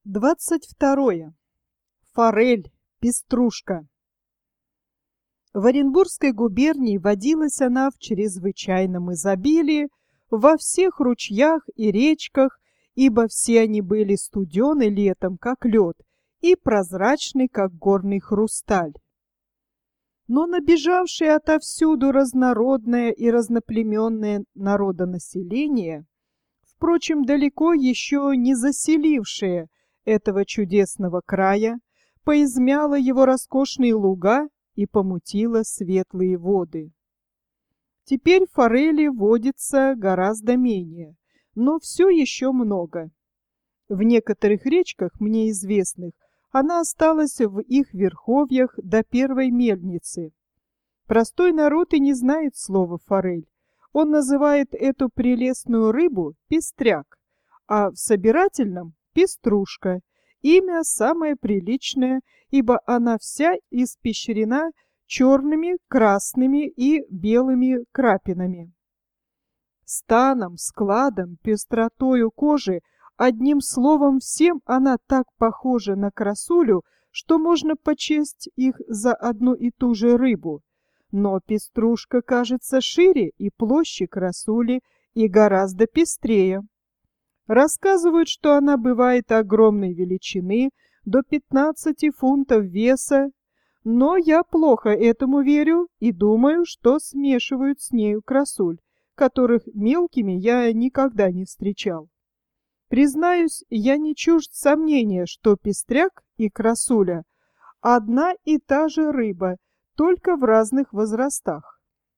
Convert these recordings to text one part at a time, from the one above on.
22. Форель, пеструшка. В Оренбургской губернии водилась она в чрезвычайном изобилии во всех ручьях и речках, ибо все они были студены летом, как лед, и прозрачны, как горный хрусталь. Но набежавшее отовсюду разнородное и разноплеменное народонаселение, впрочем, далеко еще не заселившее этого чудесного края, поизмяло его роскошные луга и помутило светлые воды. Теперь форели водится гораздо менее, но все еще много. В некоторых речках, мне известных, она осталась в их верховьях до первой мельницы. Простой народ и не знает слова «форель». Он называет эту прелестную рыбу пестряк, а в собирательном – пеструшка. Имя самое приличное, ибо она вся испещрена черными, красными и белыми крапинами. Станом, складом, пестротою кожи, одним словом, всем она так похожа на красулю, что можно почесть их за одну и ту же рыбу. Но пеструшка кажется шире и площе красули и гораздо пестрее. Рассказывают, что она бывает огромной величины, до 15 фунтов веса, но я плохо этому верю и думаю, что смешивают с нею красуль, которых мелкими я никогда не встречал. Признаюсь, я не чужд сомнения, что пестряк и красуля – одна и та же рыба, только в разных возрастах.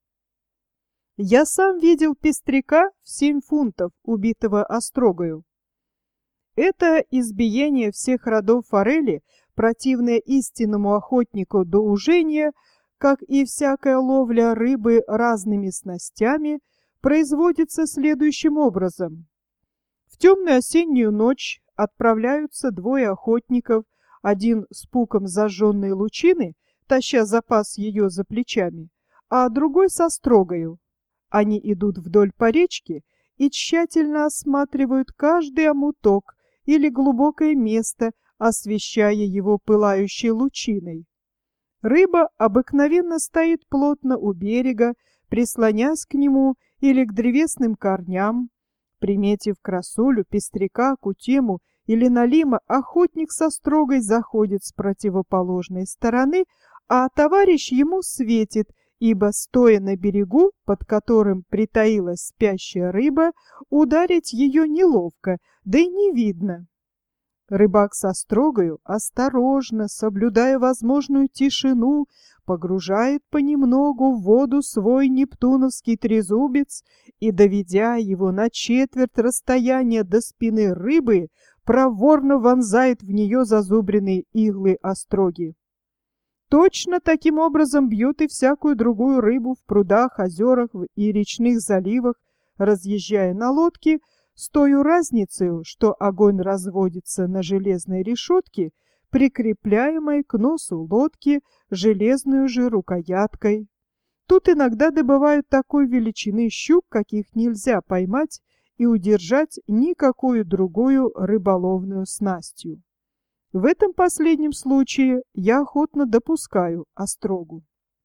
Я сам видел пестряка в 7 фунтов, убитого острогою. Это избиение всех родов форели, противное истинному охотнику до ужения, как и всякая ловля рыбы разными снастями, производится следующим образом. В темную осеннюю ночь отправляются двое охотников, один с пуком зажженной лучины, таща запас ее за плечами, а другой со строгою. Они идут вдоль по речке и тщательно осматривают каждый омуток или глубокое место, освещая его пылающей лучиной. Рыба обыкновенно стоит плотно у берега, прислонясь к нему или к древесным корням. Приметив красулю, пестряка, кутему или налима, охотник со строгой заходит с противоположной стороны, а товарищ ему светит, ибо, стоя на берегу, под которым притаилась спящая рыба, ударить ее неловко, да и не видно. Рыбак со строгою, осторожно, соблюдая возможную тишину, погружает понемногу в воду свой нептуновский трезубец и, доведя его на четверть расстояния до спины рыбы, проворно вонзает в нее зазубренные иглы остроги. Точно таким образом бьют и всякую другую рыбу в прудах, озерах и речных заливах, разъезжая на лодке, с той разницей, что огонь разводится на железной решетке, прикрепляемой к носу лодки железную же рукояткой. Тут иногда добывают такой величины щук, каких нельзя поймать и удержать никакую другую рыболовную снастью. В этом последнем случае я охотно допускаю острогу.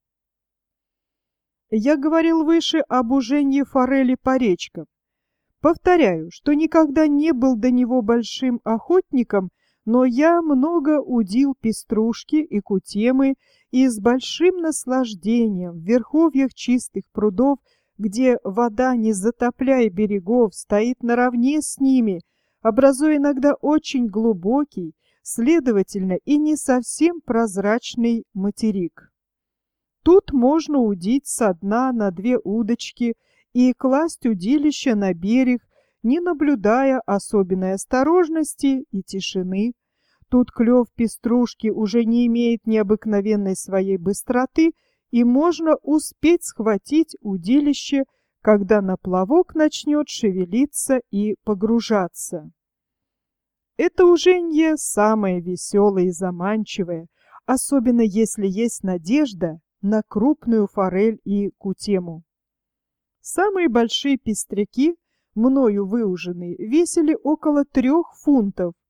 Я говорил выше об уженье форели по речкам. Повторяю, что никогда не был до него большим охотником, но я много удил пеструшки и кутемы и с большим наслаждением в верховьях чистых прудов, где вода, не затопляя берегов, стоит наравне с ними, образуя иногда очень глубокий, следовательно, и не совсем прозрачный материк. Тут можно удить со дна на 2 удочки и класть удилище на берег, не наблюдая особенной осторожности и тишины. Тут клев пеструшки уже не имеет необыкновенной своей быстроты, и можно успеть схватить удилище, когда наплавок начнет шевелиться и погружаться. Это уженье самое веселое и заманчивое, особенно если есть надежда на крупную форель и кутему. Самые большие пестряки, мною выуженные, весили около 3 фунтов,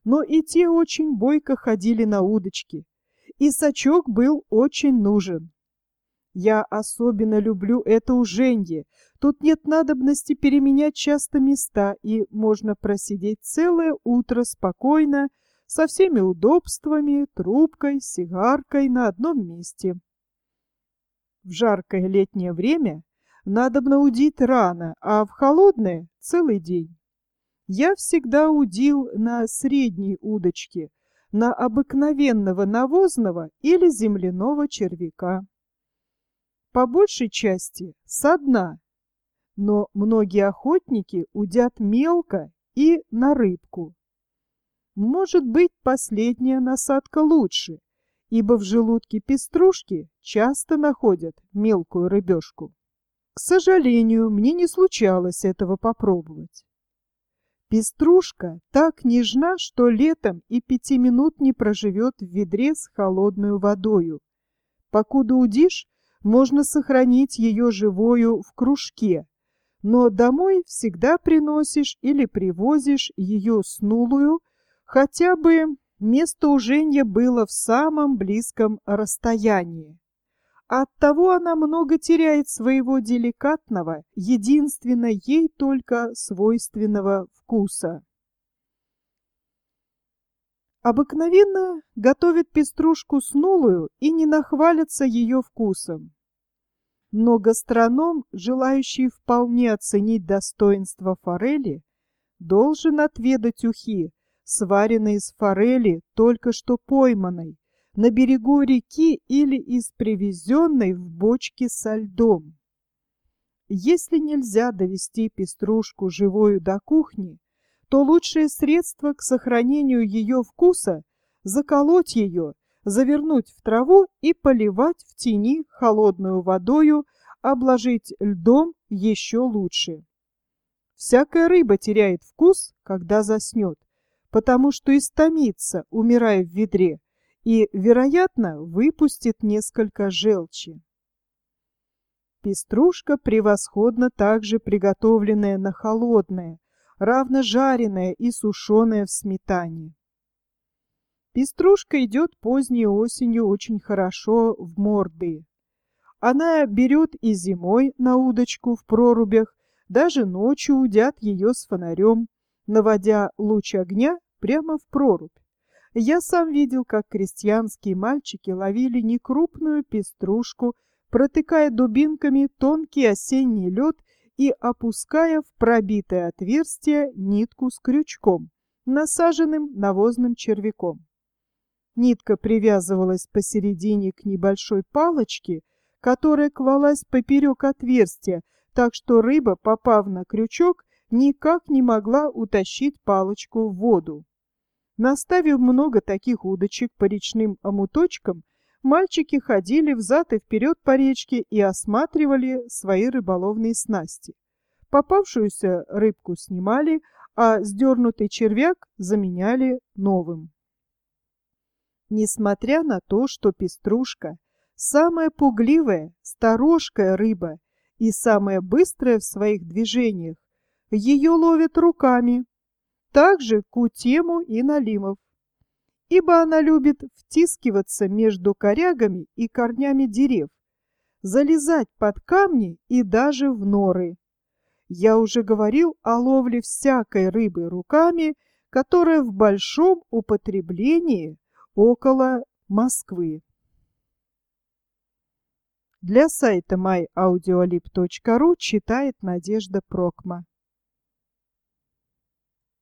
но и те очень бойко ходили на удочки, и сачок был очень нужен. Я особенно люблю это уженье. Тут нет надобности переменять часто места, и можно просидеть целое утро спокойно, со всеми удобствами, трубкой, сигаркой на одном месте. В жаркое летнее время надобно удить рано, а в холодное — целый день. Я всегда удил на средней удочке, на обыкновенного навозного или земляного червяка. По большей части со дна, но многие охотники удят мелко и на рыбку. Может быть, последняя насадка лучше, ибо в желудке пеструшки часто находят мелкую рыбешку. К сожалению, мне не случалось этого попробовать. Пеструшка так нежна, что летом и 5 минут не проживет в ведре с холодной водою. Покуда удишь, можно сохранить ее живою в кружке, но домой всегда приносишь или привозишь ее снулую, хотя бы место уженья было в самом близком расстоянии. Оттого она много теряет своего деликатного, единственно ей только свойственного вкуса. Обыкновенно готовят пеструшку снулую и не нахвалятся ее вкусом. Но гастроном, желающий вполне оценить достоинство форели, должен отведать ухи, сваренные из форели, только что пойманной, на берегу реки или из привезенной в бочке со льдом. Если нельзя довести пеструшку живою до кухни, то лучшее средство к сохранению ее вкуса — заколоть ее, завернуть в траву и поливать в тени холодную водою, обложить льдом еще лучше. Всякая рыба теряет вкус, когда заснет, потому что истомится, умирая в ведре, и, вероятно, выпустит несколько желчи. Пеструшка превосходно также приготовленная на холодное, равно жареная и сушеная в сметане. Пеструшка идет поздней осенью очень хорошо в морды. Она берет и зимой на удочку в прорубях, даже ночью удят ее с фонарем, наводя луч огня прямо в прорубь. Я сам видел, как крестьянские мальчики ловили некрупную пеструшку, протыкая дубинками тонкий осенний лед и опуская в пробитое отверстие нитку с крючком, насаженным навозным червяком. Нитка привязывалась посередине к небольшой палочке, которая клалась поперек отверстия, так что рыба, попав на крючок, никак не могла утащить палочку в воду. Наставив много таких удочек по речным омуточкам, мальчики ходили взад и вперед по речке и осматривали свои рыболовные снасти. Попавшуюся рыбку снимали, а сдернутый червяк заменяли новым. Несмотря на то, что пеструшка — самая пугливая, сторожкая рыба и самая быстрая в своих движениях, ее ловят руками, так же кутему и налимов, ибо она любит втискиваться между корягами и корнями дерев, залезать под камни и даже в норы. Я уже говорил о ловле всякой рыбы руками, которая в большом употреблении около Москвы. Для сайта myaudiolib.ru читает Надежда Прокма.